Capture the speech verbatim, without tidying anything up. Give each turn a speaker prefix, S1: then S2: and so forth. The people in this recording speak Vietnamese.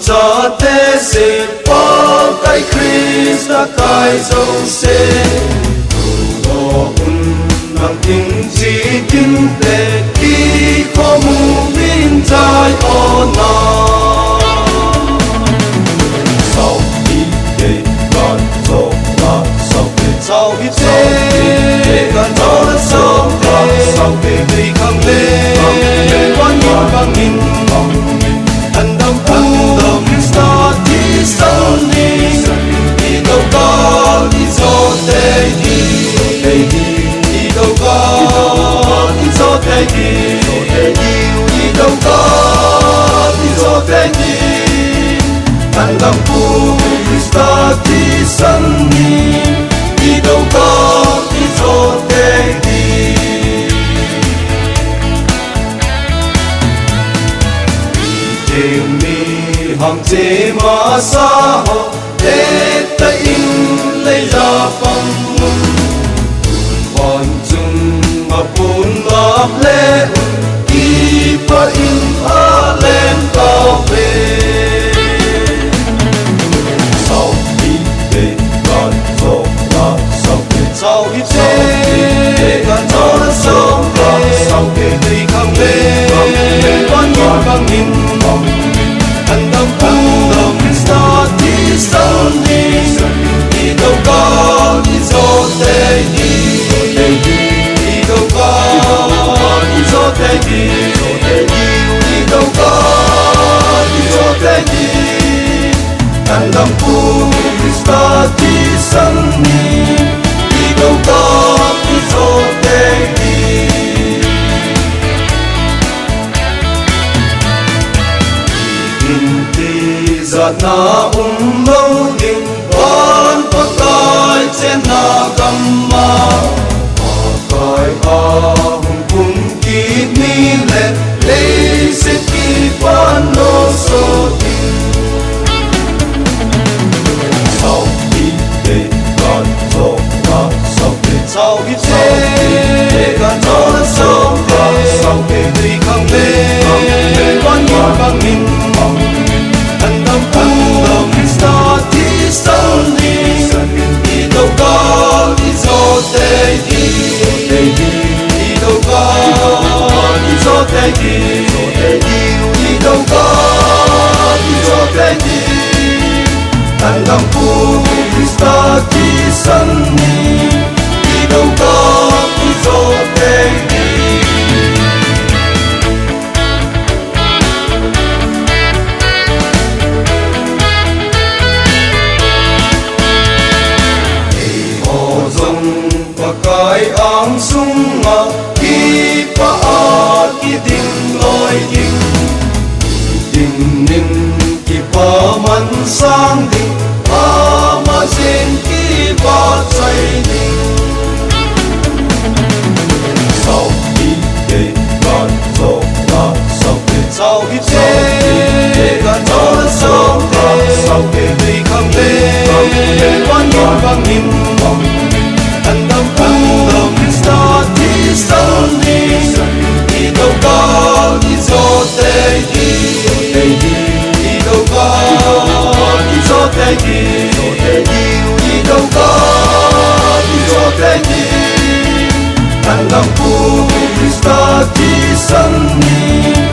S1: cho thế sẽ bỏ cái Christ đã cái dấu sẽ đồ un nằm tiếng chỉ kinh tế khi khó mu bin trái ô na sau khi để con dấu là sau khi sau khi để con dấu là sau khi sau khi đi khăng lên quan nhìn bằng nhìn anh đông anh đông ta đi sâu đi đi đâu có đi gió tây đi đi đâu có đi gió tây đi đi đâu có đi gió tây đi anh đông ta đi sân đi đi đâu có đi gió tây đi hằng chế mà xa họ để ta in lấy ra phong còn chung mà buồn ngập lệ khi pa in a lên cao về sau khi để con dấu là sau khi sau khi để con dấu là sau khi sau khi đi khăng lên con nhìn bằng nhìn anh đông anh đông ta đi sâu đi đi đâu có đi gió tây đi đi đâu có đi gió tây đi đi đâu có đi gió tây đi anh đông ta đi sâu đi đi đâu có đi gió tây đi giọt na um lâu đình con có coi trên na gầm ma coi ông cùng kít mi lệ lấy sẽ kí quan nô số tình sau khi để con dấu là sau khi sau khi để con dấu là sau khi sau khi đi khăng lên con nhìn bằng nhìn anh đông anh đông ta đi sâu đi đi đâu có đi gió tây đi đi đâu có đi gió tây đi đi đâu có đi gió tây đi anh đông ta đi sâu đi đi đâu có đi gió tây đi cái áng sung ngà khi pa a khi tình lối tình tình ninh khi pa man sang tình pa ma sen khi pa say tình sau khi để con dấu là sau khi sau khi để con dấu là sau khi sau khi đi khăng lên quan nhìn bằng nhìn anh đông anh đông ta đi sâu đi đi đâu có đi gió tây đi đi đâu có đi gió tây đi đi đâu có đi gió tây đi anh đông ta đi sâu đi